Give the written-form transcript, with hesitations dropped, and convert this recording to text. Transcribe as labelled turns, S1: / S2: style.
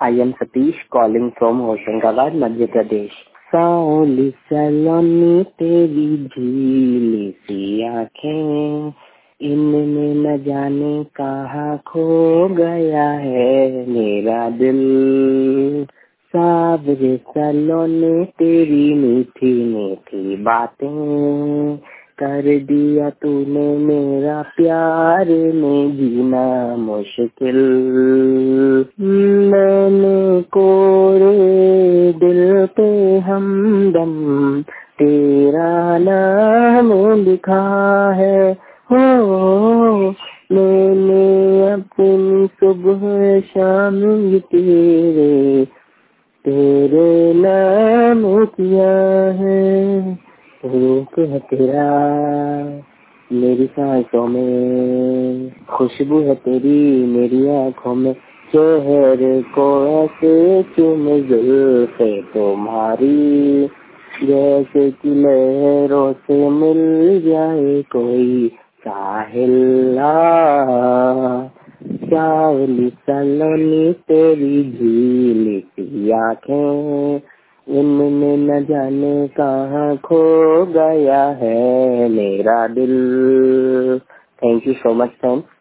S1: I am Satish calling from Hoshangabad, Madhya Pradesh. सावली सलोनी तेरी झीली सी आँखें, इनमें न जाने कहाँ खो गया है मेरा दिल। सावरे सलोने तेरी मीठी मीठी बातें, कर दिया तूने मेरा प्यार में जीना मुश्किल। मैंने कोरे दिल पे हमदम तेरा नाम लिखा है। हो मैंने अपनी सुबह शाम तेरे नाम किया है। रूप है तेरा मेरी सांसों में, खुशबू है तेरी मेरी आँखों में। चेहरे को ऐसे चूमे जुल्फे तुम्हारी, जैसे कि लहरों से मिल जाए कोई साहिल। सावली सलोनी तेरी झीली सी आँखें, इनमें न जाने कहाँ खो गया है मेरा दिल। Thank you so much friends.